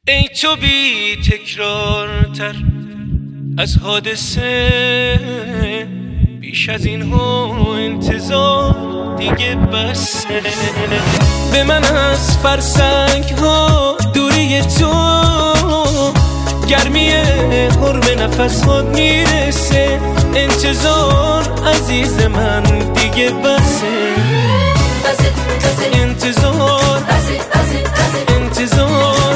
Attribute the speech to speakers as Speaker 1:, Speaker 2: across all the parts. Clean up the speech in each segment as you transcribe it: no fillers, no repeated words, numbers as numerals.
Speaker 1: ای تو بی تکرارتر از حادثه، بیش از این ها انتظار دیگه بسه. به من از فرسنگ ها دوری تو، گرمی حرم نفس هات میرسه. انتظار عزیز من دیگه بسه. انتظار انتظار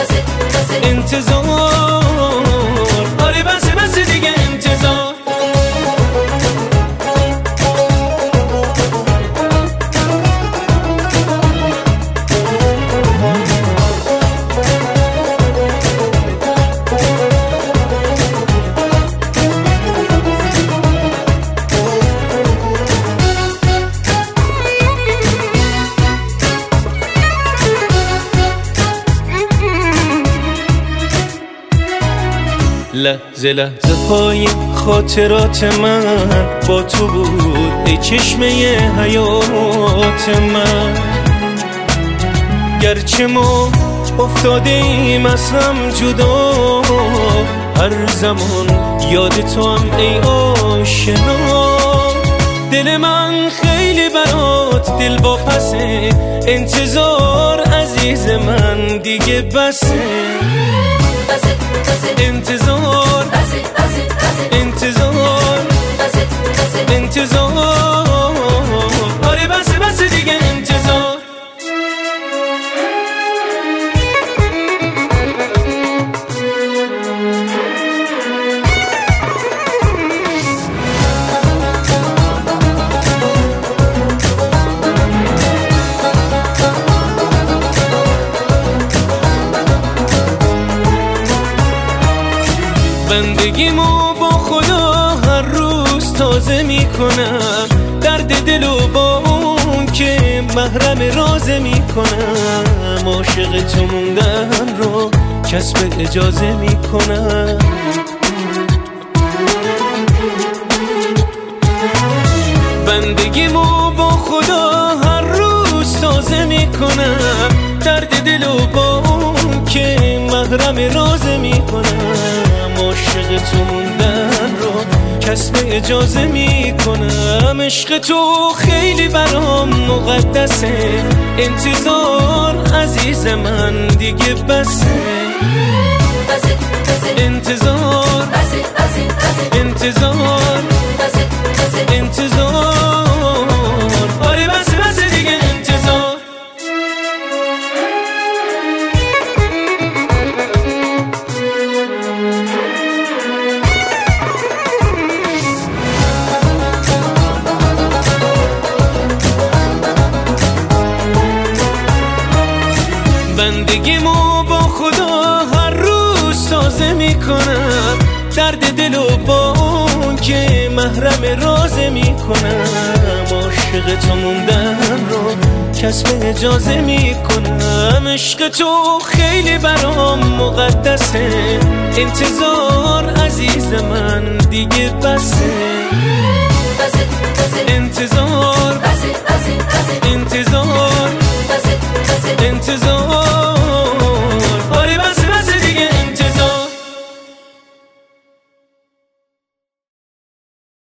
Speaker 1: انتظار، آره بسه دیگه انتظار. لحظه لحظه های خاطرات من با تو بود، ای چشمه حیات من. گرچه ما افتاده ایم از هم جدا، هر زمان یاد تو هم ای آشنا. دل من خیلی برات دل واپسه، انتظار عزیز من دیگه بسه. انتظار انتظار انتظار، آره بسه دیگه انتظار. بندگیمو با خدا هر روز تازه میکنم، درد دلو با اون که محرم رازه میکنم. عاشق تو موندن رو کسب اجازه میکنم. بندگیمو با خدا هر روز تازه میکنم، درد دلو با اون که محرم رازه میکنم. عاشق تو موندن رو کسب اجازه میکنم. عشق تو خیلی برام مقدسه، انتظار عزیز من دیگه بسه. انتظار انتظار انتظار، آره بسه دیگه انتظار. بندگیمو با خدا هر روز تازه میکنم، درد دلو با اون که محرم رازه میکنم. عاشق تو موندن رو کسب اجازه میکنم. عشق تو خیلی برام مقدسه، انتظار عزیز من دیگه بسه.